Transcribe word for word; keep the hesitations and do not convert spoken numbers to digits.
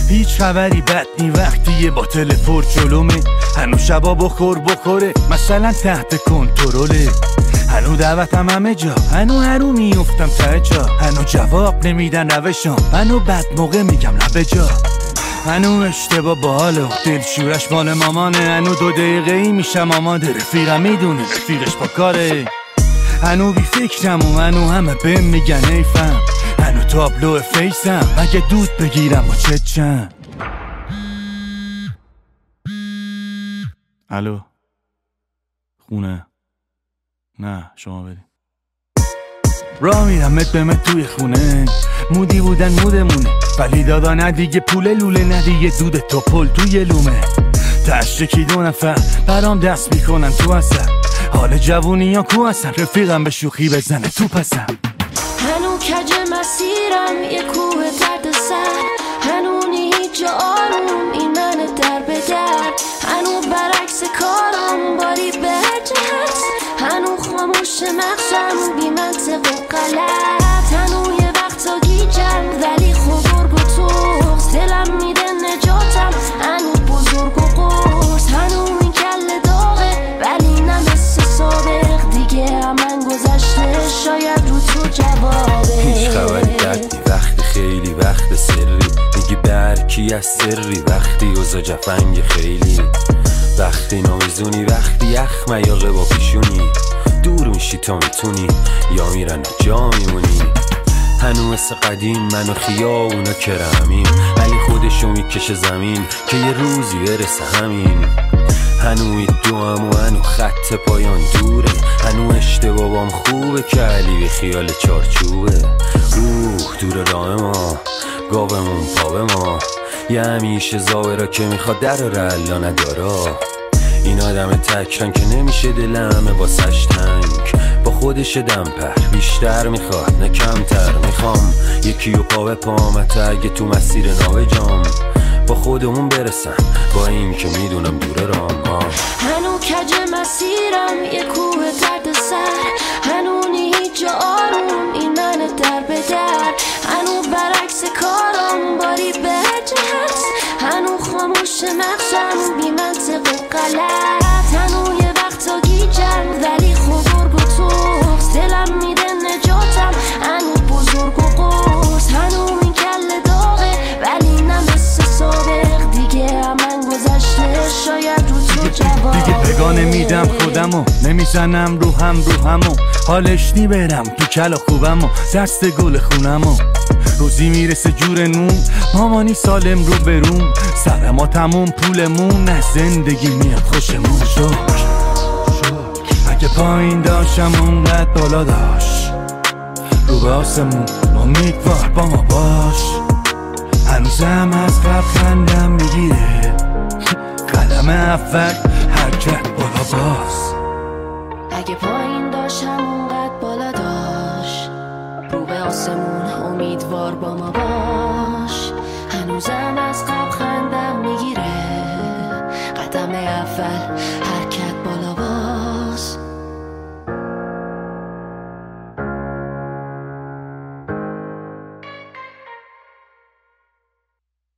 هیچ خبری بد نی وقتی یه باطل پر جلومه. هنو شبا بخور بخوره مثلا تحت کنترله. هنو دعوتم همه جا، هنو هرو میفتم ته جا. هنو جواب نمیدن روشام، هنو بد موقع میگم لبه جا. هنو اشتباه باله دل شورش مال مامانه. هنو دو دقیقه ای میشم آماده، رفیقم میدونه رفیقش با کاره. هنو بی فکرم و هنو همه بهم میگن ایفم. هنو تابلو فیسم مگه دود بگیرم و چه چند. الو خونه؟ نه شما بریم. راه میرم مت به مت توی خونه. مودی بودن مودمونه، ولی دادا نه دیگه پول لوله، نه دیگه دود تا پل توی لومه. تشکی دو نفر برام دست میکنن تو اثر. حال جوونی ها کو هستن، رفیقم به شوخی بزنه تو پسم. هنو کج مسیرم یه کوه درد سر. هنو هیچ جا آروم این من در به در. هنو برعکس کارم باری به هر جهت. هنو خاموش مغزم بی منطق و غلط. هنو یه وقتا گیجم ولی خوبرگ و توست. دلم میده نجاتم هنو بزرگ و قرص. هنو این کل داغه ولی نمسه سابق. دیگه همن گذشته شاید رو تو جوابه. هیچ خبری بدی وقتی خیلی وقت سری. میگی برکی از سری وقتی اوزا جفنگ خیلی. وقتی نمیزونی وقتی یخ میاقه با پیشونی. دور میشی تا میتونی یا میرن جا میمونی. هنو مثل قدیم من و خیابونا کرمیم، ولی خودشو میکشه زمین که یه روزی برسه همین. هنو دو هم و هنو خط پایان دوره. هنو اشتباه بام خوبه که علی به خیال چارچوبه. اوه دور راه ما گاومون پا ما. یه همیشه زاوره که میخواد در و رلا ندارا. این آدم تکران که نمیشه دلمه واسش تنگ. با خودش دم پر بیشتر میخواد نه کمتر. میخوام یکی و پا به پامت اگه تو مسیر ناوجام. با خودمون برسم با این که میدونم دوره رام. هنو کج مسیرم یه کوه درد سر. هنو هیچ جا آروم این من در به در. هنو برعکس کارم باری به هر جهت. هنو خاموش مغزم بی منطق و غلط. هنو یه وقتا گیجم ولی خوبرگ و توست. دلم میده نجاتم هنو بزرگ و قرص. هنو این کل داغه ولی نمسه سابق. دیگه همن گذشته شاید رو تو جوابه. دیگه پگانه میدم خودمو نمیزنم رو هم رو همو. حالش نی برم تو کلا خوبمو دست گل خونمو. روزی میرسه جور نون مامانی سالم رو بروم. سر ما تموم پولمون از زندگی میاد خوشمون. شکر اگه پایین داشتم اونقدر بالا داشت. رو به آسمون امیدوار با ما باش. هنوزم از قبل خندم میگیره. قدم اول حرکت بالا باز. اگه پایین داشتم اونقدر بالا داشت. رو به آسمون امیدوار با ما باش.